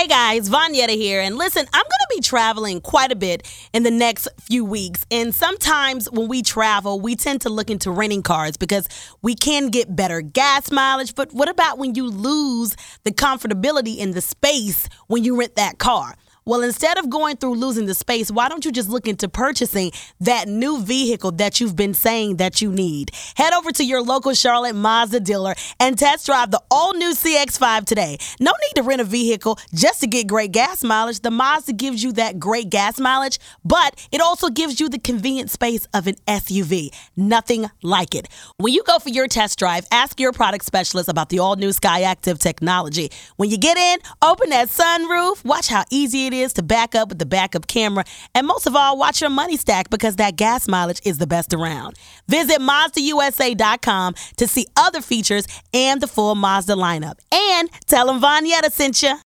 Hey guys, Vanyetta here. And listen, I'm going to be traveling quite a bit in the next few weeks. And sometimes when we travel, we tend to look into renting cars because we can get better gas mileage. But what about when you lose the comfortability and the space when you rent that car? Well, instead of going through losing the space, why don't you just look into purchasing that new vehicle that you've been saying that you need? Head over to your local Charlotte Mazda dealer and test drive the all-new CX-5 today. No need to rent a vehicle just to get great gas mileage. The Mazda gives you that great gas mileage, but it also gives you the convenient space of an SUV. Nothing like it. When you go for your test drive, ask your product specialist about the all-new Skyactiv technology. When you get in, open that sunroof, watch how easy it is to back up with the backup camera, and most of all, watch your money stack because that gas mileage is the best around. Visit MazdaUSA.com to see other features and the full Mazda lineup. And tell them Vanyetta sent you.